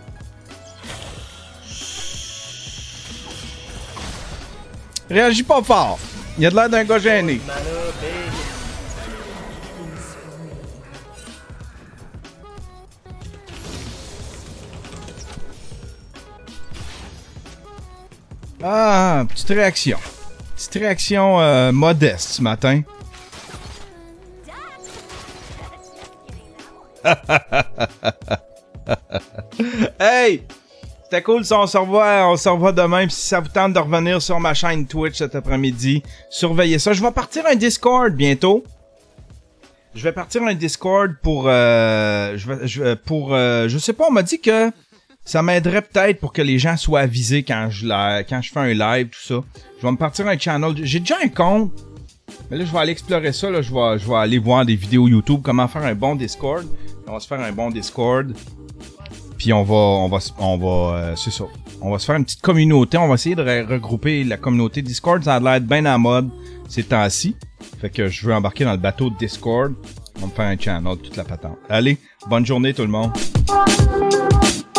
Réagis pas fort. Il a de l'air d'un gars gêné. Mana, big. Ah, petite réaction. Petite réaction euh, modeste ce matin. Hey! C'était cool ça, on se revoit, on se revoit demain. Puis si ça vous tente de revenir sur ma chaîne Twitch cet après-midi, surveillez ça. Je vais partir un Discord bientôt. Je vais partir un Discord pour... Euh, je, vais, je, pour euh, je sais pas, on m'a dit que ça m'aiderait peut-être pour que les gens soient avisés quand je, la, quand je fais un live, tout ça. Je vais me partir un channel. J'ai déjà un compte. Mais là, je vais aller explorer ça. Là. Je, vais, je vais aller voir des vidéos YouTube, comment faire un bon Discord. On va se faire un bon Discord. Puis on va, on va, on va, euh, c'est ça. On va se faire une petite communauté. On va essayer de re- regrouper la communauté Discord. Ça a l'air bien à la mode ces temps-ci. Fait que je veux embarquer dans le bateau de Discord. On va me faire un channel, toute la patente. Allez, bonne journée tout le monde.